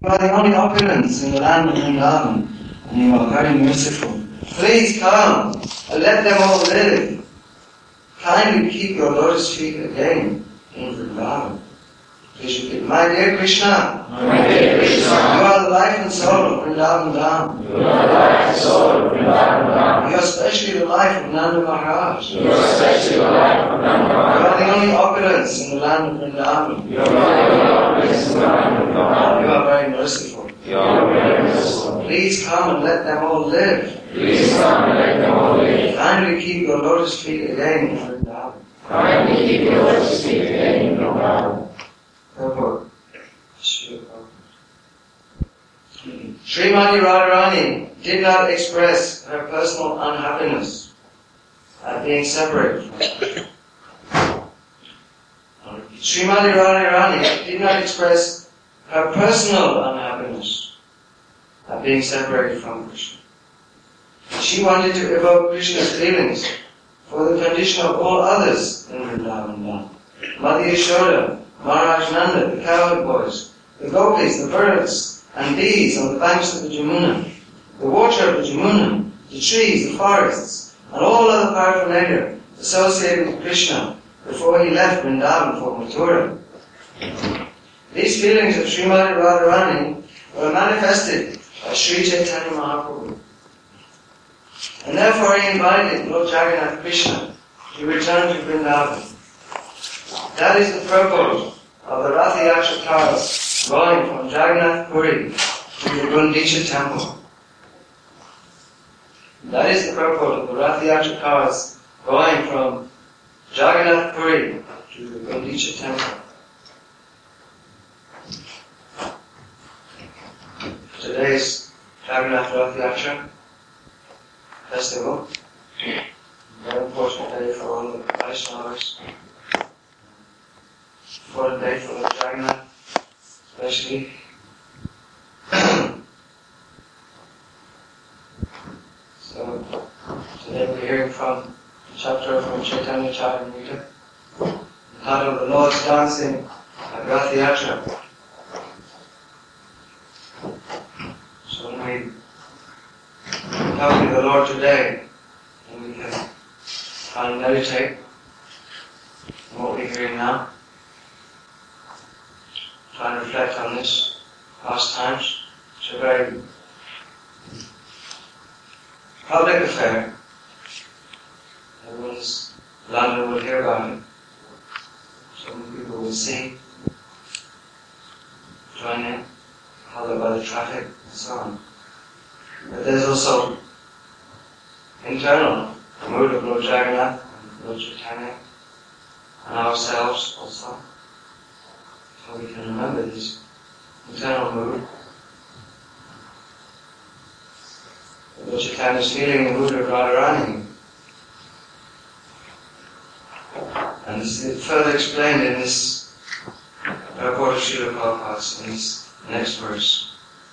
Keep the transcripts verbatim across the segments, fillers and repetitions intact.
You are the only opulence in the land of Vrindavan, and you are very merciful. Please come and let them all live. Kindly keep your lotus feet again in Vrindavan. My dear Krishna, My dear Krishna, you are the life and soul of Vrindavan Dham. You are the life and soul of Vrindavan Dham. You are especially the life of Nanda Maharaj. You are especially the life of Nanda You Maharaj. are the only opulence in the land of Vrindavan. You are the only opulence in the land of Vrindavan. You are very merciful. You are very merciful. Please come and let them all live. Please come and let them all live. Kindly keep your lotus feet again in Vrindavan. Kindly keep your lotus feet again in Vrindavan. Purport. Srimati Radharani did not express her personal unhappiness at being separated from Krishna. Srimati Radharani did not express her personal unhappiness at being separated from Krishna. She wanted to evoke Krishna's feelings for the condition of all others in Vrindavan Dham. Mother Yashoda, Maharaj Nanda, the cowherd boys, the gopis, the birds, and bees on the banks of the Jamuna, the water of the Jamuna, the trees, the forests, and all other paraphernalia associated with Krishna before he left Vrindavan for Mathura. These feelings of Srimati Radharani were manifested by Sri Chaitanya Mahaprabhu. And therefore he invited Lord Jagannath Krishna to return to Vrindavan. That is the purport of the Rath Yatra cars going from Jagannath Puri to the Gundicha temple. That is the purport of the Rath Yatra cars going from Jagannath Puri to the Gundicha temple. Today's Jagannath Rath Yatra festival, very important day for all the Vaishnavas. For a day for the Jagannath, especially. So, today we're hearing from a chapter from Chaitanya Charitamrita, entitled The Lord's Dancing at Rath Yatra. So when we accompany the Lord today, then we can try and meditate on what we're hearing now. Try and reflect on this past times. It's a very public affair. Everyone's London will hear about it. Some people will see, join in, followed by the traffic, and so on. But there's also internal mood of Lord Jagannath and Lord Chaitanya, and ourselves also. So we can remember this internal mood. Lord Chaitanya is feeling the mood of Radharani. And this is further explained in this purport of Srila Prabhupada in this next verse.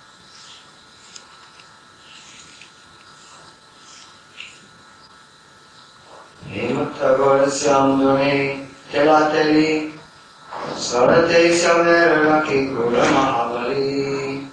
Himatagorasyam dune telateli Sarate Sameraki Gura Mahabali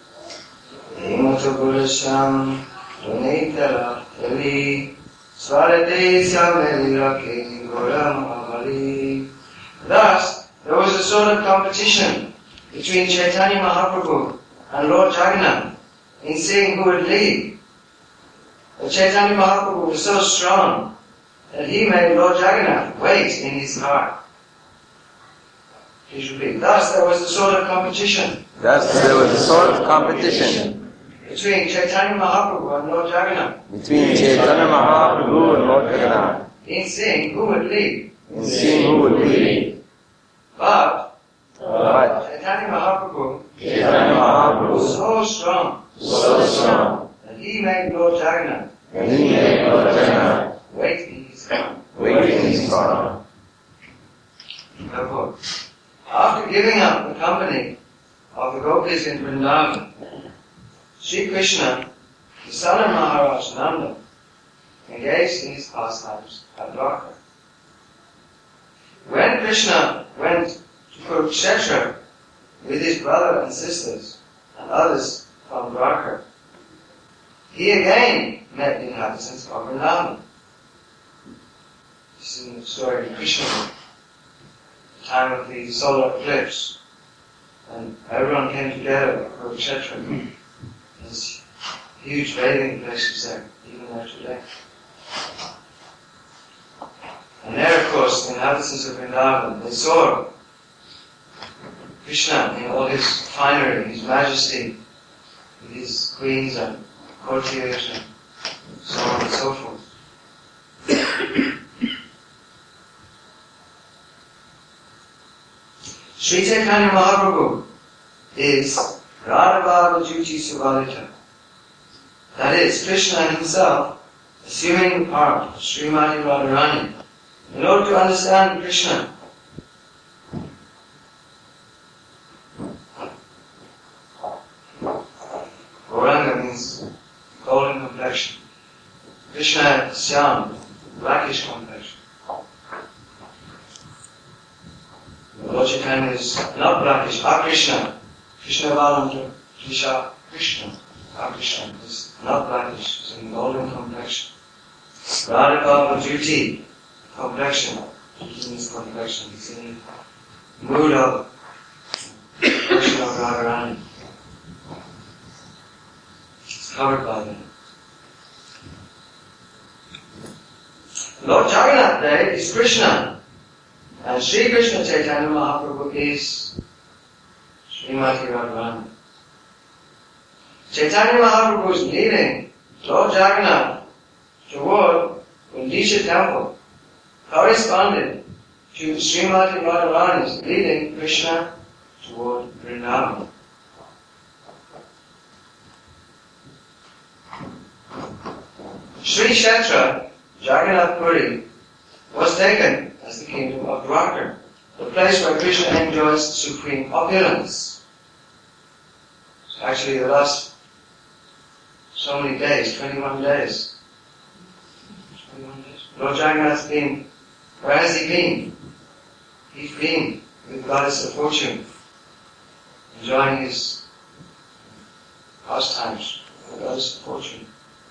Himatagorasyam dune telateli Sarate Sameraki Gura Mahabali. Thus, there was a sort of competition between Chaitanya Mahaprabhu and Lord Jagannath in seeing who would lead. But Chaitanya Mahaprabhu was so strong that he made Lord Jagannath wait in his car. Please repeat. Thus there was a sort of competition. Thus there was a sort of competition between Chaitanya Mahaprabhu and Lord Jagannath between Chaitanya Mahaprabhu and Lord Jagannath in seeing who would lead. in seeing who would lead. But But Chaitanya Mahaprabhu Chaitanya Mahaprabhu was so strong was so strong that he made Lord Jagannath that he made Lord Jagannath wait in his car. wait in his car. Therefore, after giving up the company of the gopis in Vrindavan, Sri Krishna, the son of Maharaj Nanda, engaged in his pastimes at Dwarka. When Krishna went to Kurukshetra with his brother and sisters, and others from Dwarka. He again met the inhabitants of Vrindavan. This is in the story of Krishna, the time of the solar eclipse, and everyone came together for Kurukshetra. There's huge bathing places there, even there today. And there, of course, the inhabitants of Vrindavan, they saw Krishna in all his finery, his majesty, with his queens and courtiers and so on and so forth. Sri Chaitanya Mahaprabhu is Radha Juti Subalita. That is, Krishna himself assuming the part of Srimati Radharani. In order to understand Krishna, Gauranga means golden complexion. Krishna is Syam, blackish complexion. Lord Chaitanya is not blackish, Akrishna. Krishna Balamja, Krisha Krishna. Akrishna is not blackish, it's in golden complexion. Radha Bhava Juti, complexion. Juti means complexion. It's in the mood of Krishna of Radharani. It's covered by them. Lord Jagannath there is Krishna. And Sri Krishna Chaitanya Mahaprabhu is Srimati Radharani. Chaitanya Mahaprabhu is leading Lord Jagannath toward Gundicha temple, corresponded to Srimati Radharani's leading Krishna toward Vrindavan. Sri Kshetra Jagannath Puri was taken as the kingdom of Dwarka, the place where Krishna enjoys supreme opulence. So actually the last so many days, twenty-one days. twenty-one days. Lord Jagannath has been, where has he been? He's been with the Goddess of Fortune, enjoying his pastimes with the Goddess of Fortune.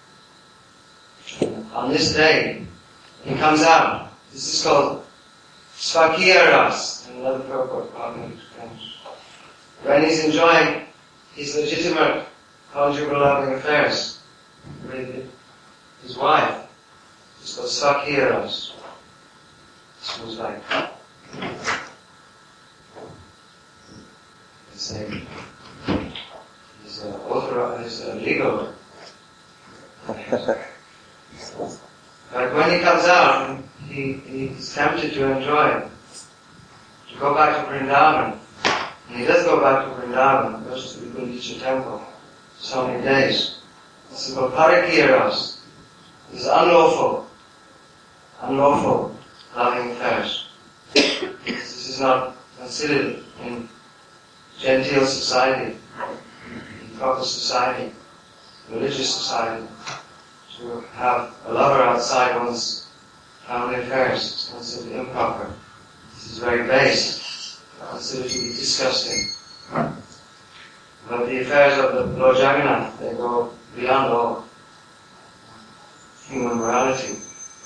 On this day, he comes out. This is called Svakya Ras, and another purport probably explains. When he's enjoying his legitimate conjugal loving affairs with his wife, it's called Svakya Ras. This was like, let's say, he's uh, authorized, uh, legal. But when he comes out, he, he's tempted to enjoy it, to go back to Vrindavan. And he does go back to Vrindavan, goes to the Gundicha temple, so many days. This is called Parakya Ras. This is unlawful, unlawful loving affairs. This is not considered in genteel society, in proper society, religious society. To have a lover outside one's family affairs is considered improper. This is very base, considered to be disgusting. But the affairs of the Lord Jagannath, they go beyond all human morality.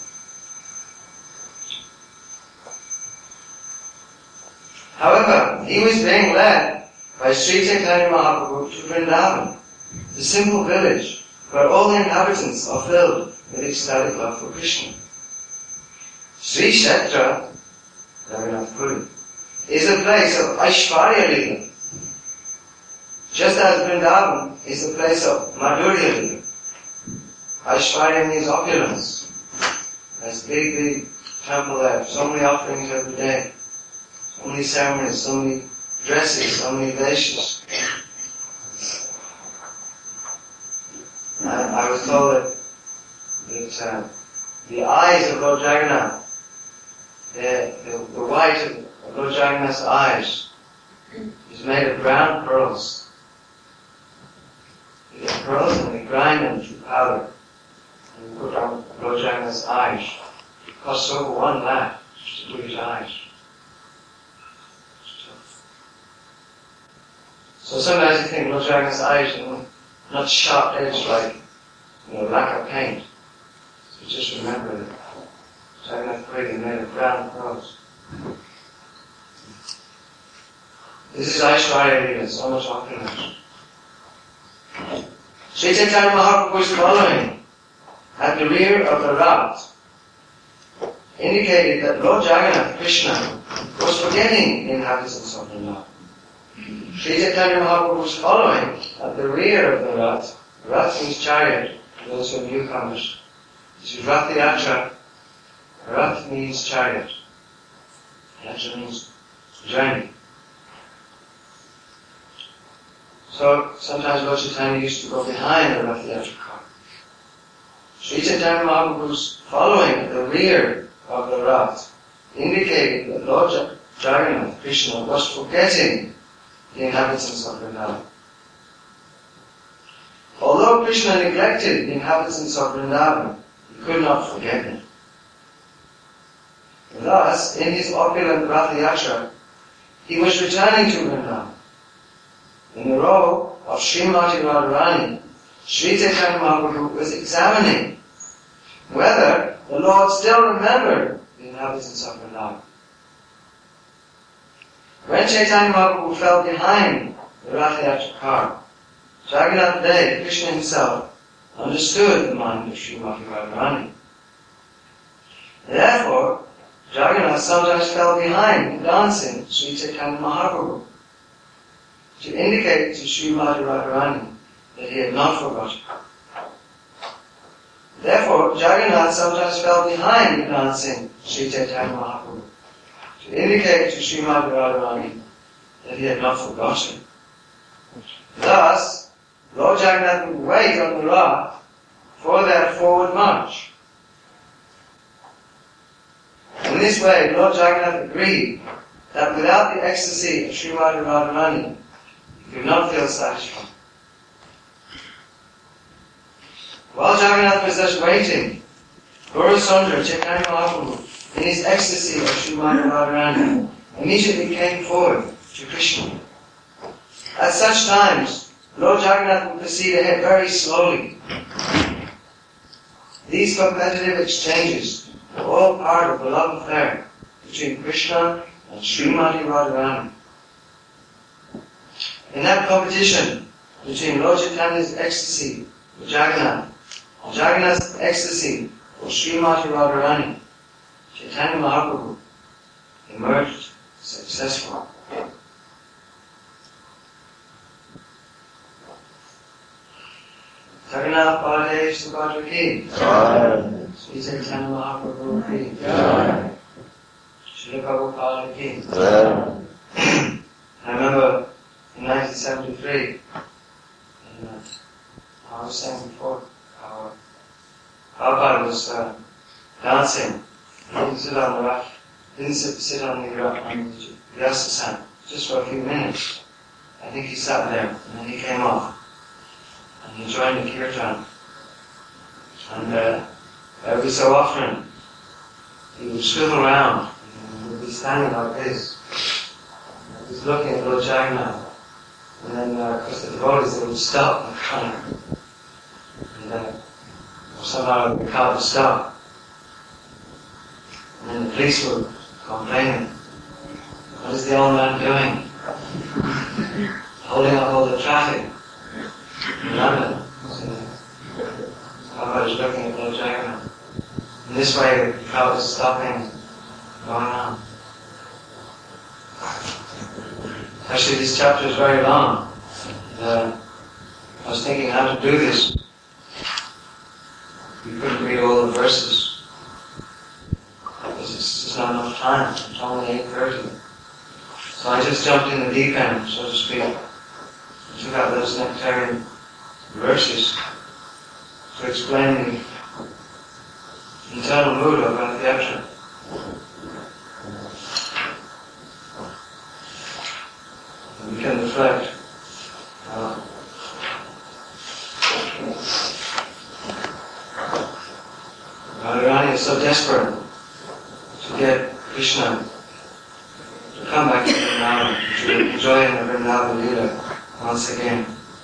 However, he was being led by Sri Chaitanya Mahaprabhu to Vrindavan, the simple village where all the inhabitants are filled with ecstatic love for Krishna. Sri Kshetra, Jagannath Puri, is a place of Aishwarya Lila, just as Vrindavan is a place of Madhurya Lila. Aishwarya means opulence. There's a big, big temple there, so many offerings every day, so many ceremonies, so many dresses, so many veshas. And I was told that, that uh, the eyes of Lord Jagannath, the, the, the white of Lord Jagannath's eyes is made of brown pearls. You get pearls and we grind them to powder and we put on Lord Jagannath's eyes. It costs over one lakh to do his eyes. So sometimes you think Lord Jagannath's eyes are not sharp edged like, you know, lacquer paint. So just remember that Jagannath Puri is made of brown pearls. This is Aishwarya Leela, so much opulence. Sri Chaitanya Mahaprabhu is following at the rear of the Rath, indicated that Lord Jagannath, Krishna, was forgetting the inhabitants of Vrindavan. Sri Chaitanya Mahaprabhu was following at the rear of the Rath. Rath means chariot, for those who are newcomers. This is Rath Yatra. Rath means chariot. Yatra means journey. So sometimes Lord Chaitanya used to go behind the Rath Yatra car. Sri Chaitanya Mahaprabhu was following at the rear of the Rath, indicating that Lord Jagannath, Krishna, was forgetting the inhabitants of Vrindavan. Although Krishna neglected the inhabitants of Vrindavan, he could not forget them. Thus, in his opulent Rath Yatra, he was returning to Vrindavan. In the role of Srimati Radharani, Sri Chaitanya Mahaprabhu was examining whether the Lord still remembered the inhabitants of Vrindavan. When Chaitanya Mahaprabhu fell behind the Rath Yatra car, Jagannath Dev, Krishna himself, understood the mind of Srimati Radharani. Therefore, Jagannath sometimes fell behind the dancing Sri Chaitanya Mahaprabhu to indicate to Srimati Radharani that he had not forgotten. Therefore, Jagannath sometimes fell behind the dancing Sri Chaitanya Mahaprabhu to indicate to Srimati Radharani that he had not forgotten. Thus, Lord Jagannath would wait on the Rath for their forward march. In this way, Lord Jagannath agreed that without the ecstasy of Srimati Radharani, he could not feel satisfied. While Jagannath was thus waiting, Gaurasundara Chaitanya Mahaprabhu, in his ecstasy of Srimati Radharani, immediately came forward to Krishna. At such times, Lord Jagannath would proceed ahead very slowly. These competitive exchanges were all part of the love affair between Krishna and Srimati Radharani. In that competition between Lord Chaitanya's ecstasy for Jagannath and Jagannath's ecstasy for Srimati Radharani, Chaitanya Mahaprabhu emerged successful. Jagannath Baladev Subhadra ki, Sri Chaitanya Mahaprabhu ki, Srila Prabhupada ki. I remember in nineteen seventy-three, and, uh, I was saying before, how Prabhupada was uh, dancing. He didn't sit on the rock, didn't sit, sit on the rock, on the Vyasa, just for a few minutes. I think he sat there, and then he came off. And he joined the kirtan. And uh, every so often, he would swivel around, and he would be standing like this. And he was looking at Lord Jagannath. And then, uh, of course, the devotees, they would stop and kind of, and uh, somehow the car would stop. And then the police would complain, what is the old man doing? Holding up all the traffic. London. So, I was looking at Lord Jagannath. In this way, the crowd was stopping, going on. Actually, this chapter is very long. Uh, I was thinking how to do this. We couldn't read all the verses because it's just not enough time. It's only eight thirty. So I just jumped in the deep end, so to speak. I took out those nectarian verses to explain the internal mood of Rath Yatra. And we can reflect. Uh, Radharani is so desperate to get Krishna to come back to Vrindavan, to enjoy in the Vrindavan Leela. once again.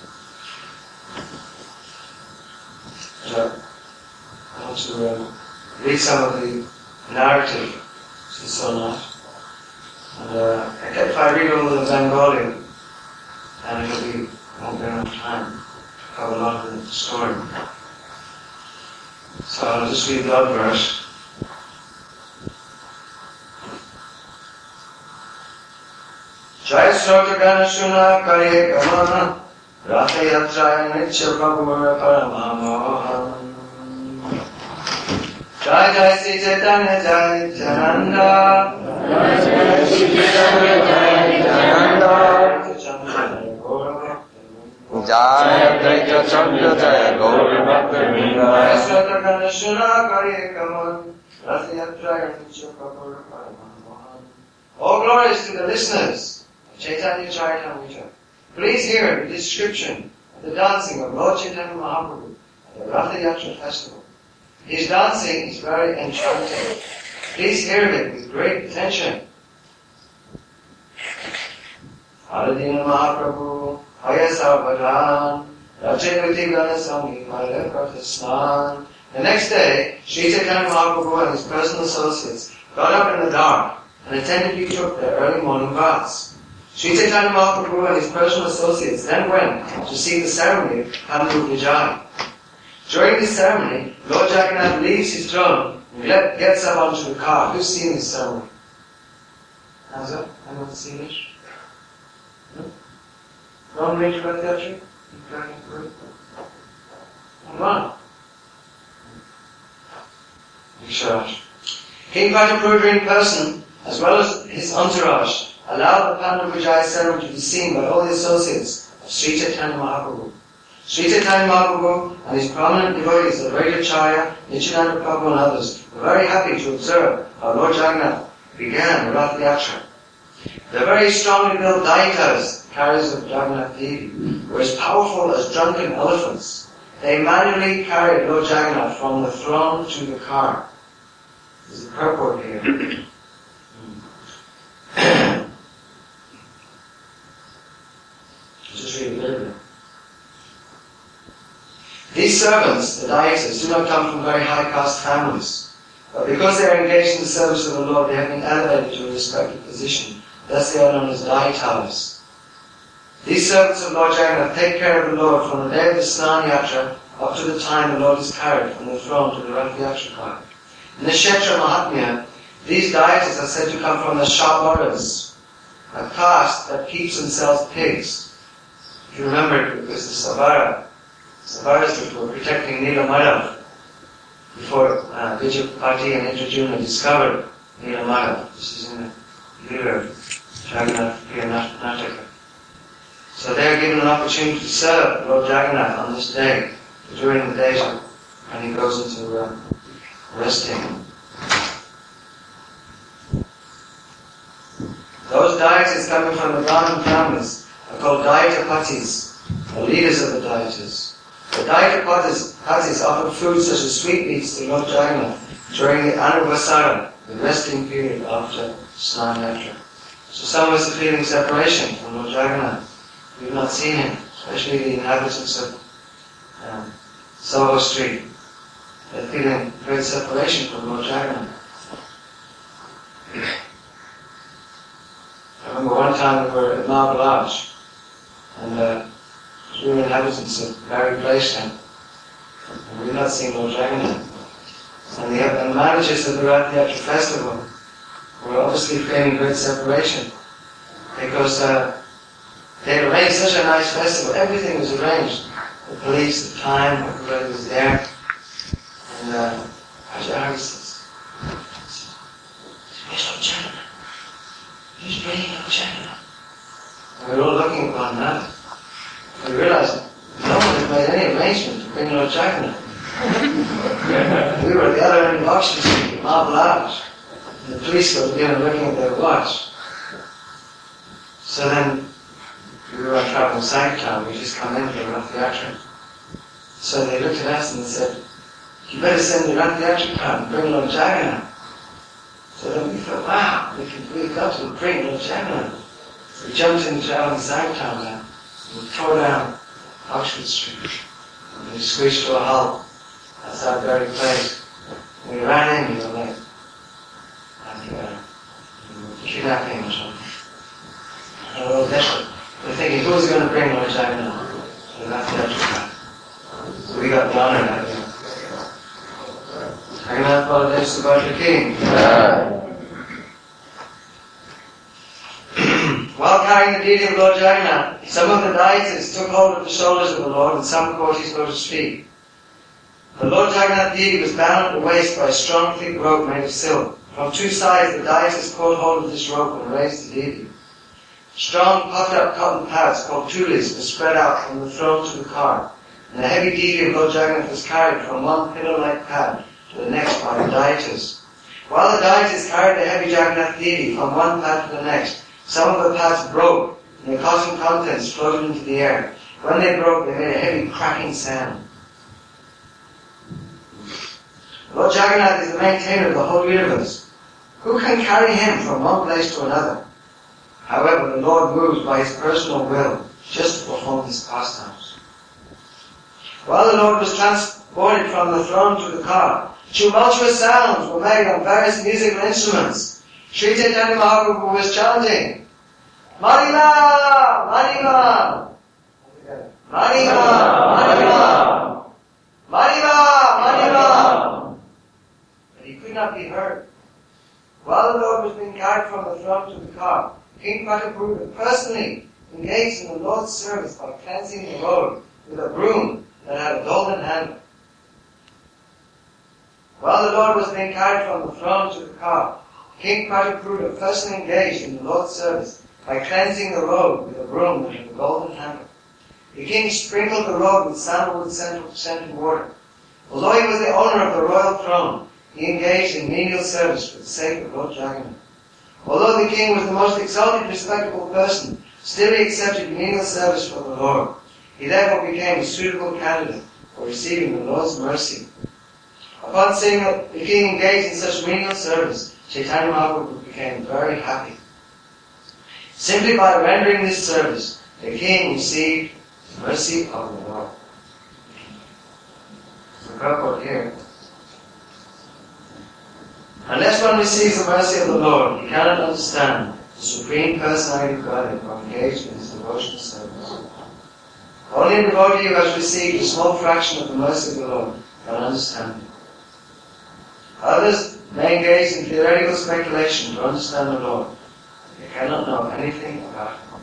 So, I want to uh, read some of the narrative, and so on. And uh, if I read all the Bengali, then it'll be, won't be enough time to cover a lot of the story. So I'll just read the odd verse. Jai Srota Ganashuna Kare Kamana Ratha Yatra Nitya Prabhura Paramamohan Jai Jai Sri Chaitanya Jai Jananda Jai Sri Chaitanya Jai Jananda Jai Advaita Chandra Jai Gaura Bhakta Vrinda Jai Srota Ganashuna Kare Kamana Ratha Yatra Nitya Prabhura Paramamohan. All glories to the listeners. Chaitanya Charitamrita. Please hear the description of the dancing of Lord Chaitanya Mahaprabhu at the Ratha Yatra festival. His dancing is very enchanting. Please hear it with great attention. Haradina Mahaprabhu, Hayasavadhan, Rajavati Ganasami, Malakratha. The next day, Sri Chaitanya Mahaprabhu and his personal associates got up in the dark and attentively took their early morning baths. Sri Chaitanya Mahaprabhu and his personal associates then went to see the ceremony of Pandu Vijay. During this ceremony, Lord Jagannath leaves his throne and gets up onto the car. Who's seen this ceremony? Hands up. Anyone seen it? No? Wrong range about that tree? Come on. Short. King Patapurva in person, as well as his entourage, allowed the Pandu Vijay ceremony to be seen by all the associates of Sri Chaitanya Mahaprabhu. Sri Chaitanya Mahaprabhu and his prominent devotees, Advaitacharya, Nityananda Prabhu and others, were very happy to observe how Lord Jagannath began the Ratha Yatra. The very strongly built Daitas, carriers of Jagannath Devi, were as powerful as drunken elephants. They manually carried Lord Jagannath from the throne to the car. There's a purport here. Just read a little bit. These servants, the Daitas, do not come from very high caste families, but because they are engaged in the service of the Lord, they have been elevated to a respected position. Thus they are known as Daitas. These servants of Lord Jagannath take care of the Lord from the day of the Snan Yatra up to the time the Lord is carried from the throne to the Ratha Yatra car. In the Kshetra Mahatmya, these Daitas are said to come from the Shabaras, a caste that keeps and sells pigs. If you remember, it was the Sabara. Sabaras that were protecting Nilamadav before uh, Vijayapati and Indrajuna discovered Nilamadav. This is in the year of Jagannath Priya Nataka. So they are given an opportunity to serve Lord Jagannath on this day, during the days when he goes into uh, resting. Those deities coming from the Brahmin families are called Daitapatis, the leaders of the deities. The Daitapatis offer food such as sweetmeats to Lord Jagannath during the Anuvasara, the resting period after Snan Yatra. So some of us are feeling separation from Lord Jagannath. We've not seen him, especially the inhabitants of um, Soho Street. They're feeling great separation from Lord Jagannath. I remember one time we were at Marble Arch, and uh, we were inhabitants of Barry Place then, and we've not seen Lord Jagannath. And the, and the managers of the Ratha Yatra festival were obviously feeling great separation, because uh, they had arranged such a nice festival. Everything was arranged. The police, the time, everybody was there. And uh, Acharya says, "Where's Lord Jagannath? Who's bringing Lord Jagannath?" And we were all looking upon that. We realized no one had made any arrangement to bring Lord Jagannath. We were at the other end of Oxford Street, at Marble Arch. And the police were beginning looking at their watch. So then we were on traveling Sankirtan, we just come in for the Ratha Yatra. So they looked at us and they said, "You better send the Ratha Yatra car and bring Lord Jagannath." So then we thought, wow, we can, we've got to bring Lord Jagannath. So we jumped in traveling Sankirtan now. We tore down Oxford Street. And we squeezed to a halt at that very place. We ran in, you know, like, like uh, kidnapping or something. And we were all desperate. We were thinking, who's going to bring Lord Jagannath to the Rath Yatra? So we got the honor of that, you know. Jagannath Baladev Subhadra King. Yeah. While carrying the deity of Lord Jagannath, some of the deities took hold of the shoulders of the Lord and some caught his lotus feet. The Lord Jagannath deity was bound at the waist by a strong thick rope made of silk. From two sides the deities caught hold of this rope and raised the deity. Strong puffed up cotton pads called tulis were spread out from the throne to the car, and the heavy deity of Lord Jagannath was carried from one pillar-like pad to the next by the deities. While the deities carried the heavy Jagannath deity from one pad to the next, some of the pads broke, and the cotton contents floated into the air. When they broke, they made a heavy cracking sound. Lord Jagannath is the maintainer of the whole universe. Who can carry him from one place to another? However, the Lord moves by his personal will just to perform his pastimes. While the Lord was transported from the throne to the car, tumultuous sounds were made on various musical instruments. Sri Chaitanya Mahaprabhu was chanting, Marima! Marima! Marima! Marima! Marima! Marima! But he could not be heard. While the Lord was being carried from the throne to the car, King Pratapuruta personally engaged in the Lord's service by cleansing the road with a broom that had a golden handle. While the Lord was being carried from the throne to the car, King Pratapuruta personally engaged in the Lord's service by cleansing the road with a broom that had a golden handle. The king sprinkled the road with sandalwood scented water. Although he was the owner of the royal throne, he engaged in menial service for the sake of Lord Jagannath. Although the king was the most exalted, respectable person, still he accepted menial service for the Lord. He therefore became a suitable candidate for receiving the Lord's mercy. Upon seeing that the king engaged in such menial service, Chaitanya Mahaprabhu became very happy. Simply by rendering this service, the king received the mercy of the Lord. So Prabhupada here. Unless one receives the mercy of the Lord, he cannot understand the Supreme Personality of Godhead or engage in his devotional service. Only a devotee who has received a small fraction of the mercy of the Lord can understand it. Others may engage in theoretical speculation to understand the Lord. They cannot know anything about him.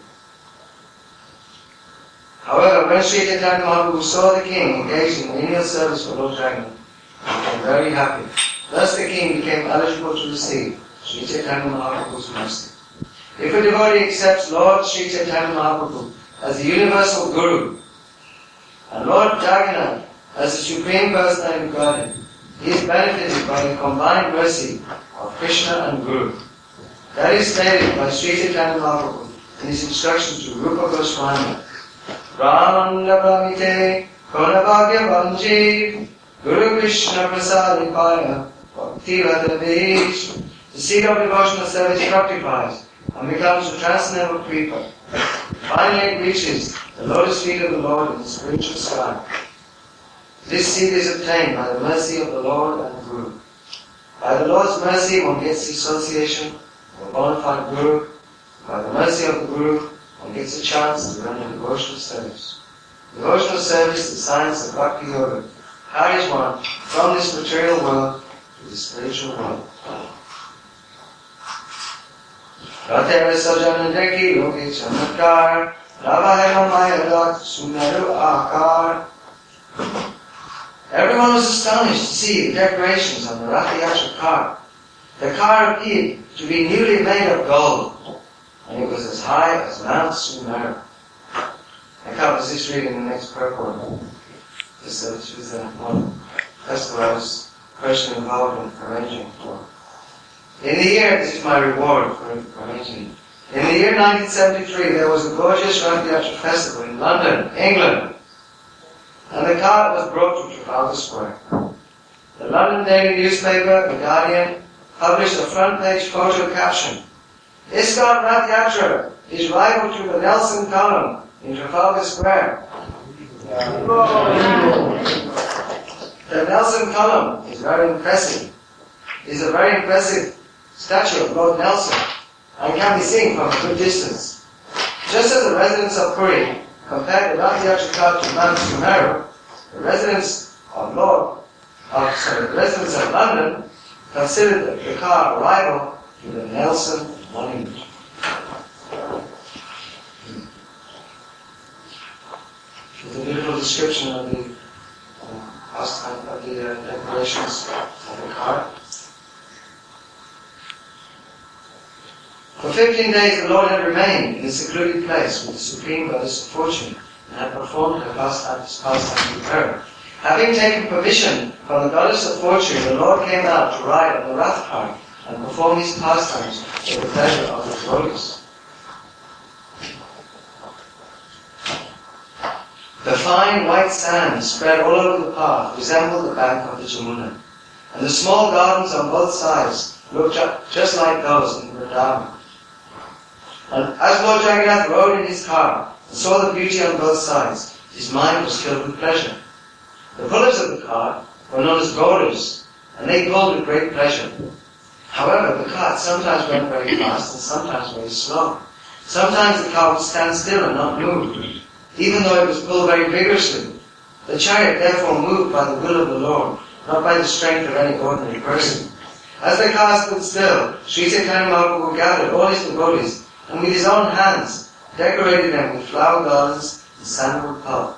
However, when Sri Chaitanya Mahaprabhu saw the king engaged in menial service for Lord Jagannath, he became very happy. Thus the king became eligible to receive Sri Chaitanya Mahaprabhu's mercy. If a devotee accepts Lord Sri Chaitanya Mahaprabhu as the universal Guru, and Lord Jagannath as the Supreme Personality of Godhead, he is benefited by the combined mercy of Krishna and Guru. That is stated by Sri Chaitanya Mahaprabhu in his instruction to Rupa Goswami. Brahmanda Brahmite Konabhagya Vanji Guru Krishna Prasadipaya Bhakti Vadavish. The seed of devotional service fructifies and becomes a transcendental creeper. Finally it reaches the lotus feet of the Lord in the spiritual sky. This seed is obtained by the mercy of the Lord and the Guru. By the Lord's mercy one gets the association of a bona fide Guru. By the mercy of the Guru one gets a chance to render devotional service. Devotional service, the science of Bhakti Yoga, carries one from this material world to the spiritual world. Rateva sajana deki yogi chamatkar Ravahema mayadat sunaru akar. Everyone was astonished to see the decorations on the Rath Yatra car. The car appeared to be newly made of gold, and it was as high as Mount Sumeru. I can't resist reading the next purport. This uh, was uh, one festival I was personally involved in arranging for. In the year, this is my reward for arranging it. In the year nineteen seventy-three, there was a gorgeous Rath Yatra festival in London, England. And the cart was brought to Trafalgar Square. The London daily newspaper, The Guardian, published a front-page photo caption. ISKCON Rath Yatra is rival to the Nelson column in Trafalgar Square. The Nelson column is very impressive. It is a very impressive statue of Lord Nelson and can be seen from a good distance. Just as the residents of Puri compared the Rath car to Mount Sumeru, the residents of Lord, of, sorry, the residents of London considered the car a rival to the Nelson Monument. It's a beautiful description of the uh, of the uh, decorations of the car. For fifteen days the Lord had remained in a secluded place with the Supreme Goddess of Fortune and had performed her pastimes with her. Having taken permission from the Goddess of Fortune, the Lord came out to ride on the Rath cart and perform his pastimes for the pleasure of the devotees. The fine white sand spread all over the path resembled the bank of the Jamuna, and the small gardens on both sides looked ju- just like those in Vrindavan. And as Lord Jagannath rode in his car and saw the beauty on both sides, his mind was filled with pleasure. The pullers of the cart were known as Gauras, and they pulled with great pleasure. However, the cart sometimes went very fast and sometimes very slow. Sometimes the car would stand still and not move, even though it was pulled very vigorously. The chariot therefore moved by the will of the Lord, not by the strength of any ordinary person. As the car stood still, Sri Chaitanya Mahaprabhu gathered all his devotees and with his own hands decorated them with flower garlands and sandalwood pulp.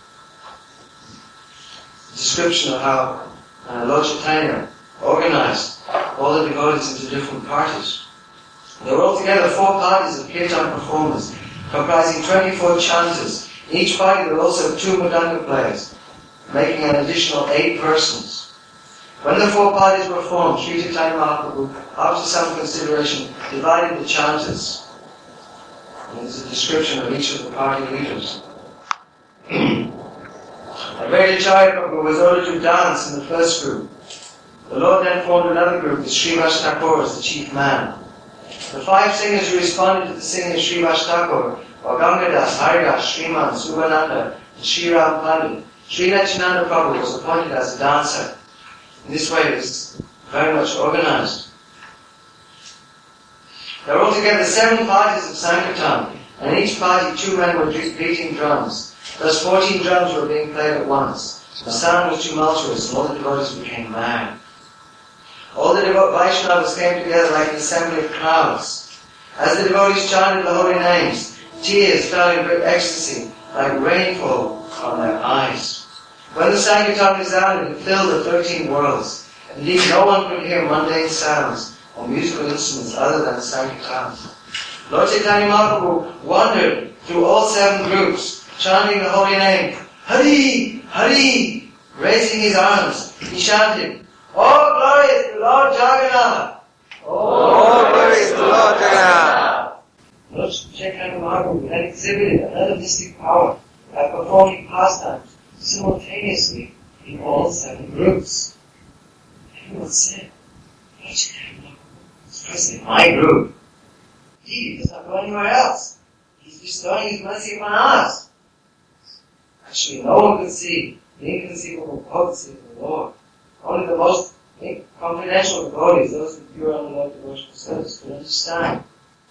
A description of how uh, Lord Chaitanya organized all the devotees into different parties. There were altogether four parties of kirtan performers, comprising twenty-four chanters. In each party there were also two mridanga players, making an additional eight persons. When the four parties were formed, Sri Chaitanya Mahaprabhu, after some consideration, divided the chanters. And there's a description of each of the party leaders. Advaita Prabhu was ordered to dance in the first group. The Lord then formed another group with Srivas Thakur as the chief man. The five singers who responded to the singing of Srivas Thakur were Gangadas, Haridas, Sriman, Subhananda, and Sri Ram Pandit. Sri Nityananda Prabhu was appointed as a dancer. In this way it was very much organized. There were altogether seven parties of Sankirtan, and in each party two men were beating drums. Thus fourteen drums were being played at once. The sound was tumultuous, and all the devotees became mad. All the devo- Vaishnavas came together like an assembly of crowds. As the devotees chanted the holy names, tears fell in great ecstasy, like rainfall from their eyes. When the Sankirtan resounded, it filled the thirteen worlds. Indeed, no one could hear mundane sounds or musical instruments other than the Sankirtan. Lord Chaitanya Mahaprabhu wandered through all seven groups, chanting the holy name, Hari, Hari. Raising his arms, he chanted, All glory is to Lord Jagannath! All glory is to Lord Jagannath! Lord Chaitanya Mahaprabhu then exhibited another mystic power by performing pastimes simultaneously in all seven groups. Everyone said, Lord Chaitanya Mahaprabhu is present in my group. He does not go anywhere else. He's bestowing his mercy upon us. Actually, no one could see the inconceivable potency of the Lord. Only the most confidential devotees, those with pure undeveloped devotional service, could understand.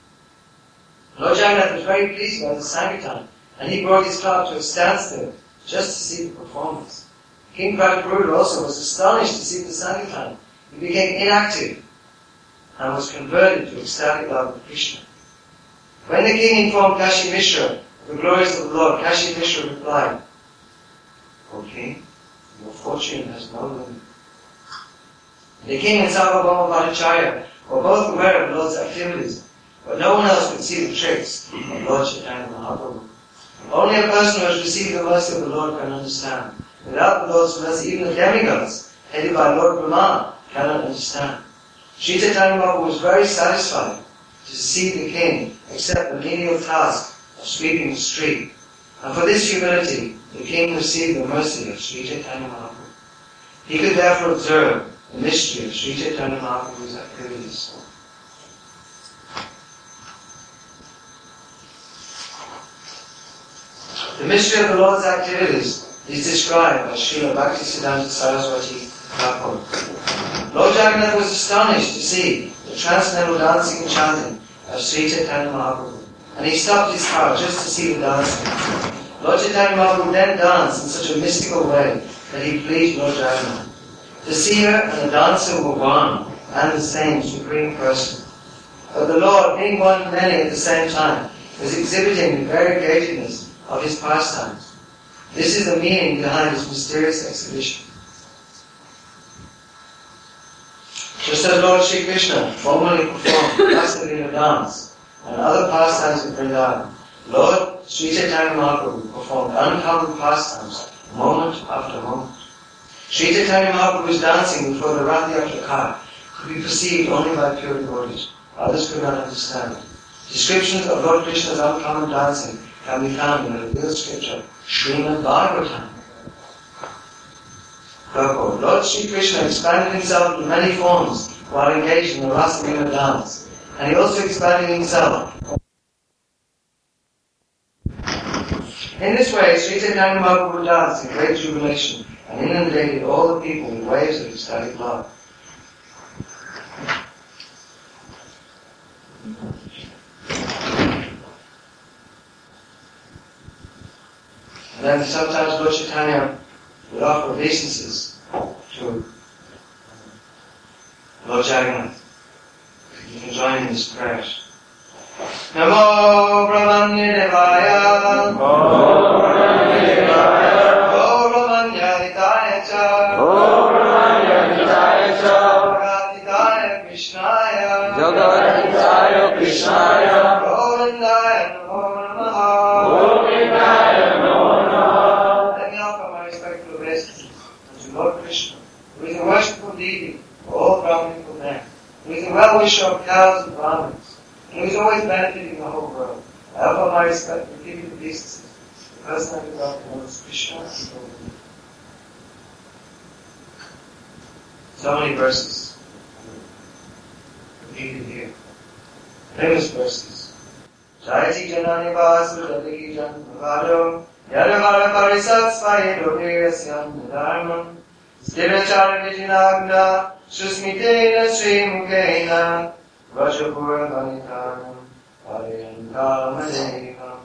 Lord Jagannath was very pleased by the Sankirtan, and he brought his cart to a standstill just to see the performance. King Pratapuruta also was astonished to see the Sankirtan. He became inactive and was converted to ecstatic love of Krishna. When the king informed Kashi Mishra of the glories of the Lord, Kashi Mishra replied, O king, your fortune has no limit. The king and Sarvabhauma Bhattacharya were both aware of the Lord's activities, but no one else could see the tricks of Lord Chaitanya Mahaprabhu. Only a person who has received the mercy of the Lord can understand. Without the Lord's mercy, even the demigods, headed by Lord Brahma, cannot understand. Sri Chaitanya Mahaprabhu was very satisfied to see the king accept the menial task of sweeping the street. And for this humility, the king received the mercy of Sri Chaitanya Mahaprabhu. He could therefore observe the mystery of Sri Chaitanya Mahaprabhu's activities. The mystery of the Lord's activities is described by Srila Bhaktisiddhanta Saraswati Thakur. Lord Jagannath was astonished to see the transcendental dancing and chanting of Sri Chaitanya Mahaprabhu, and he stopped his car just to see the dancing. Lord Chaitanya Mahaprabhu then danced in such a mystical way that he pleased Lord Jagannath. The seer and the dancer were one and the same supreme person. But the Lord, being one and many at the same time, was exhibiting the variegatedness of his pastimes. This is the meaning behind his mysterious exhibition. Just as Lord Sri Krishna formerly performed Rasalila dance and other pastimes in Vrindavan, Lord Sri Chaitanya Mahaprabhu performed uncommon pastimes moment after moment. Sri Chaitanya Mahaprabhu's dancing before the Rath Yatra car could be perceived only by pure devotees. Others could not understand. Descriptions of Lord Krishna's uncommon dancing can be found in the revealed scripture, Srimad Bhagavatam. Purport. Lord Sri Krishna expanded himself in many forms while engaged in the Rasalila dance, and he also expanded himself. In this way, Sri Chaitanya Mahaprabhu danced in great jubilation and inundated all the people with waves of ecstatic love. And then sometimes Lord Chaitanya would offer obeisances to Lord Jagannath. You can join in this prayer. Namo Brahmanya Devaya, Namo Brahmanya Devaya, Namo Brahmanya Hitaya Cha, Namo Brahmanya Hitaya Cha, Jagatitaya Krishnaya, Jagatitaya Krishnaya, Govindaya Namo Namaha, Govindaya Namo Namaha. Let me offer my respectful obeisances unto Lord Krishna, who is a worshipful deity for all Brahminical men, who is a well-wisher of cows and Brahmins, and who is always benefiting the whole world. I offer my respect and give you the obeisances, the personality of God, the Lord Krishna and Govinda. So many verses repeated here. Famous verses. Jayati Janani Vasu Jadiki Janavado Yadavara Parisat Svayedo Nirasyan Dharmam Stivachara Vijinagna Susmitena Sri Mukena Vajapura Vanitanam Ariyankamadekam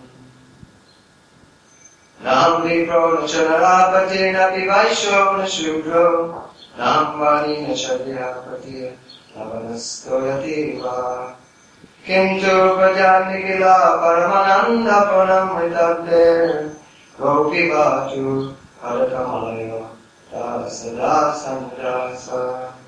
Nam Vipro Nachanarapati Napi Vaisho Nashudro Nam Vani Nachadhyapati Navanastoyativa Kintu Prajanikila Paramananda Pranamritabde Gopi Vaju Harakamalaya Dasada Sandrasa.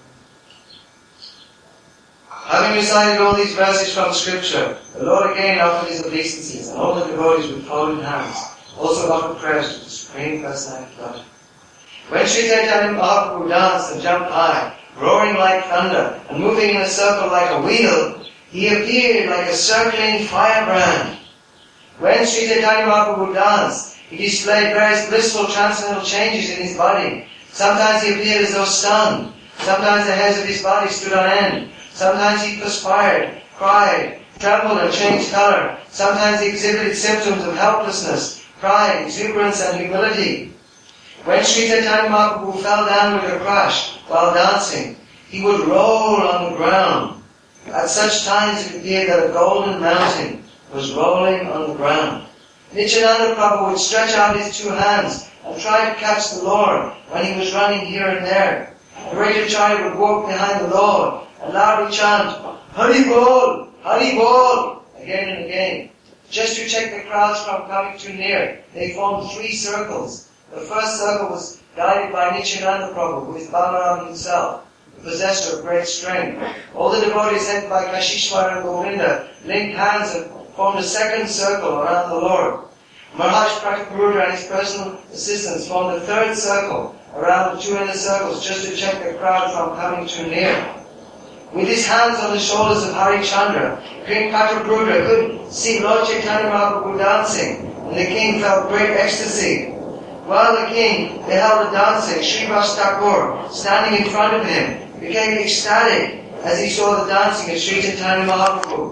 Having recited all these verses from Scripture, the Lord again offered his obeisances, and all the devotees with folded hands also offered prayers to the Supreme Personality of God. When Sri Chaitanya Mahaprabhu danced and jumped high, roaring like thunder, and moving in a circle like a wheel, he appeared like a circling firebrand. When Sri Chaitanya Mahaprabhu danced, he displayed various blissful transcendental changes in his body. Sometimes he appeared as though stunned. Sometimes the hairs of his body stood on end. Sometimes he perspired, cried, trembled and changed color. Sometimes he exhibited symptoms of helplessness, pride, exuberance and humility. When Sri Chaitanya Mahaprabhu fell down with a crash while dancing, he would roll on the ground. At such times it appeared that a golden mountain was rolling on the ground. Nityananda Prabhu would stretch out his two hands and try to catch the Lord when he was running here and there. The Rajacharya would walk behind the Lord and loudly chant, Hari Bol, Hari Bol, again and again. Just to check the crowds from coming too near, they formed three circles. The first circle was guided by Nityananda Prabhu, who is Balaram himself, the possessor of great strength. All the devotees headed by Kashishwara and Govinda linked hands and formed a second circle around the Lord. Maharaj Prataparudra and his personal assistants formed a third circle around the two inner circles just to check the crowd from coming too near. With his hands on the shoulders of Hari Chandra, King Prataparudra could see Lord Chaitanya Mahaprabhu dancing, and the king felt great ecstasy. While the king beheld the dancing, Srivas Thakur, standing in front of him, became ecstatic as he saw the dancing of Sri Chaitanya Mahaprabhu.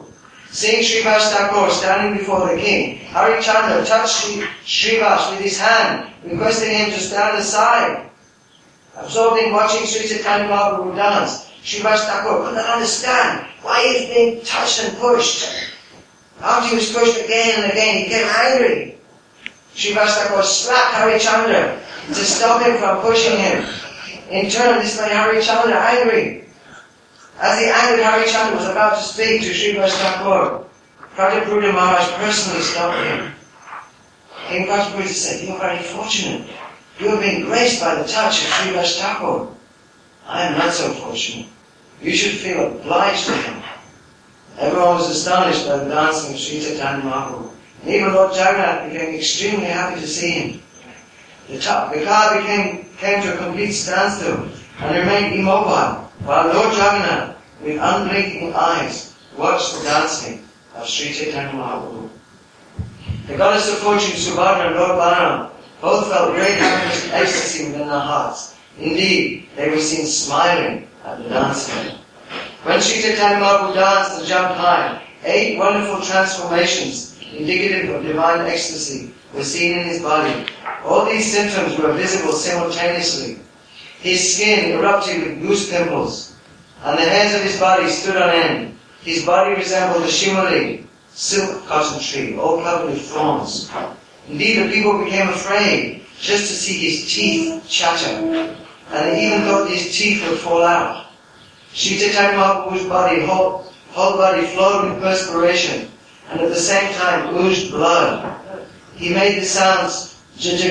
Seeing Srivas Thakur standing before the king, Harichandra touched Sri, Srivas with his hand, requesting him to stand aside. Absorbed in watching Sri Chaitanya Mahaprabhu dance, Srivas Thakur could not understand why he was being touched and pushed. After he was pushed again and again, he became angry. Srivas Thakur slapped Harichandra to stop him from pushing him. In turn, this made Harichandra angry. As the angered Harichandra was about to speak to Srivas Thakur, Prataprudha Maharaj personally stopped him. King Prataprudha said, "You are very fortunate. You have been graced by the touch of Srivas Thakur. I am not so fortunate. You should feel obliged to him." Everyone was astonished by the dancing of Sri Chaitanya Mahaprabhu. Even Lord Jagannath became extremely happy to see him. The, top, the car became, came to a complete standstill and remained immobile, while Lord Jagannath, with unblinking eyes, watched the dancing of Sri Chaitanya Mahaprabhu. The goddess of fortune, Subhadra, and Lord Balaram both felt great happiness and ecstasy within their hearts. Indeed, they were seen smiling at the dancing. When Sri Chaitanya Mahaprabhu danced and jumped high, eight wonderful transformations, indicative of divine ecstasy, were seen in his body. All these symptoms were visible simultaneously. His skin erupted with goose pimples, and the hairs of his body stood on end. His body resembled a shimali, silk cotton tree, all covered with thorns. Indeed, the people became afraid just to see his teeth chatter, and they even thought his teeth would fall out. Sri Chaitanya Mahaprabhu's body, whole, whole body flowed with perspiration, and at the same time oozed blood. He made the sounds jajag.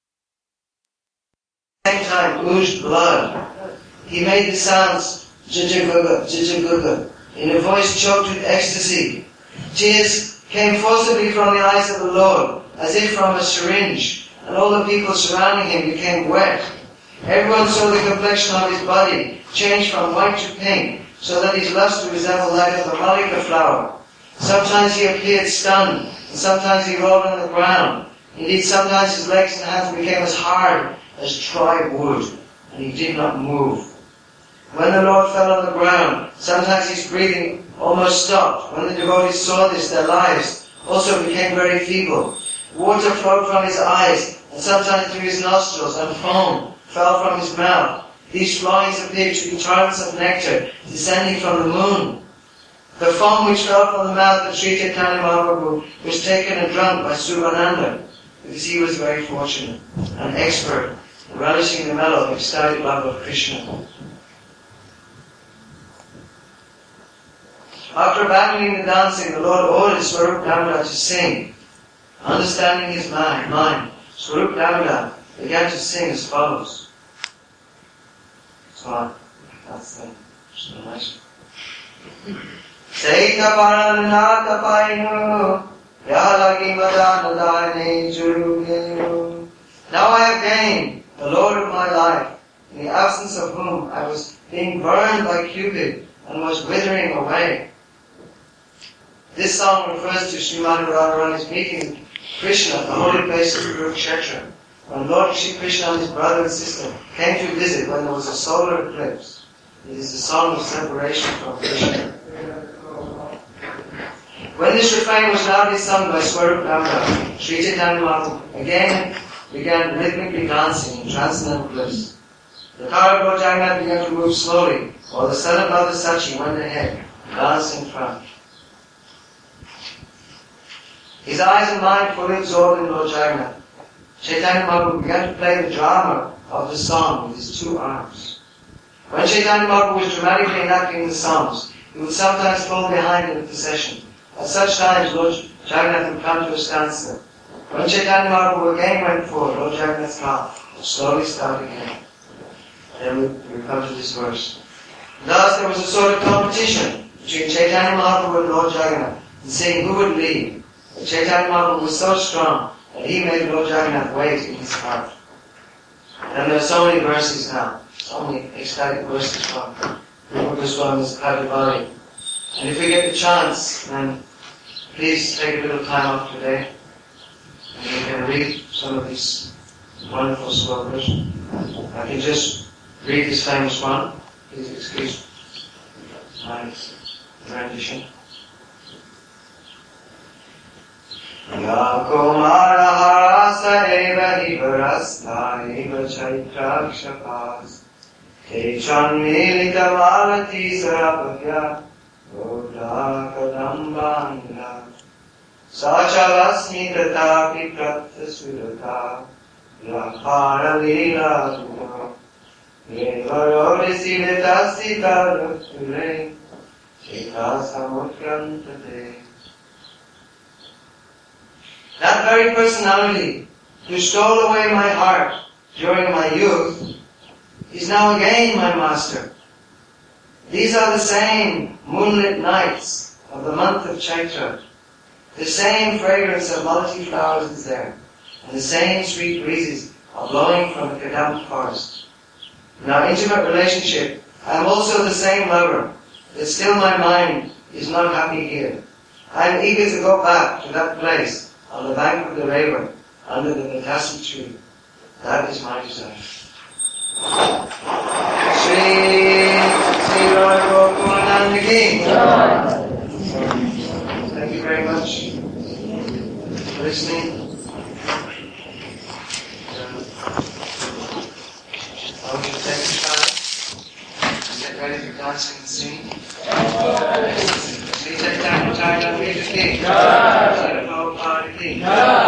At the same time oozed blood. He made the sounds jajagaga, jajagaga, in a voice choked with ecstasy. Tears came forcibly from the eyes of the Lord, as if from a syringe, and all the people surrounding him became wet. Everyone saw the complexion of his body change from white to pink, so that his luster resembled that of the malika flower. Sometimes he appeared stunned, and sometimes he rolled on the ground. Indeed, sometimes his legs and hands became as hard as dry wood, and he did not move. When the Lord fell on the ground, sometimes his breathing almost stopped. When the devotees saw this, their lives also became very feeble. Water flowed from his eyes, and sometimes through his nostrils, and foam fell from his mouth. These flowings appeared to be torrents of nectar descending from the moon. The foam which fell from the mouth of Sri Chaitanya Mahaprabhu was taken and drunk by Subhananda, because he was very fortunate, an expert in relishing the mellow, ecstatic love of Krishna. After abandoning the dancing, the Lord ordered Swarup Damodar to sing. Understanding his mind, mind Swarup Damodar began to sing as follows. So that's the explanation. Seita paranata painu, yalagi madanadane jurugenu. Now I have gained the Lord of my life, in the absence of whom I was being burned by Cupid and was withering away. This song refers to Srimati Radharani's meeting with Krishna at the holy place of Kurukshetra, when Lord Shri Krishna and his brother and sister came to visit when there was a solar eclipse. It is the song of separation from Krishna. When this refrain was loudly sung by Swarup Damodar, Sri Chaitanya Mahaprabhu again began rhythmically dancing in transcendental bliss. The car of Lord Jagannath began to move slowly, while the son of Mother Sachi went ahead, dancing in front. His eyes and mind fully absorbed in Lord Jagannath, Chaitanya Mahaprabhu began to play the drama of the song with his two arms. When Chaitanya Mahaprabhu was dramatically enacting the songs, he would sometimes fall behind in the procession. At such times, Lord Jagannath would come to a standstill. When Chaitanya Mahaprabhu again went forward, Lord Jagannath's car would slowly start again. Then we, we come to this verse. Thus there was a sort of competition between Chaitanya Mahaprabhu and Lord Jagannath in seeing who would lead. But Chaitanya Mahaprabhu was so strong that he made Lord Jagannath wait in his heart. And there are so many verses now, so many ecstatic verses from Rupa Goswami's Pradipali. And if we get the chance, then please take a little time off today and you can read some of these wonderful slokas. I can just read this famous one. Please excuse my rendition. Ya Kumara Harasa Eva Hivarasta Eva Chaitrakshapas Te Chanmilita Malati Sarapagya Rodha Kadambandra Sachalasmi Tatapi Pratta Surata Lahara Lila Dura Nevarodisi Vitasi Daruture Cheta Samutrantate. That very personality who stole away my heart during my youth is now again my master. These are the same moonlit nights of the month of Chaitra. The same fragrance of multi flowers is there, and the same sweet breezes are blowing from the Kadam forest. In our intimate relationship, I am also the same lover, but still my mind is not happy here. I am eager to go back to that place on the bank of the river, under the Vitasi tree. That is my desire. Shri Sri Radha Gokulananda Ki. Thank you very much for listening. I hope you take the time and get ready for dancing and singing. Sri Chaitanya Chaitanya Ki. Sri Prabhupada Ki.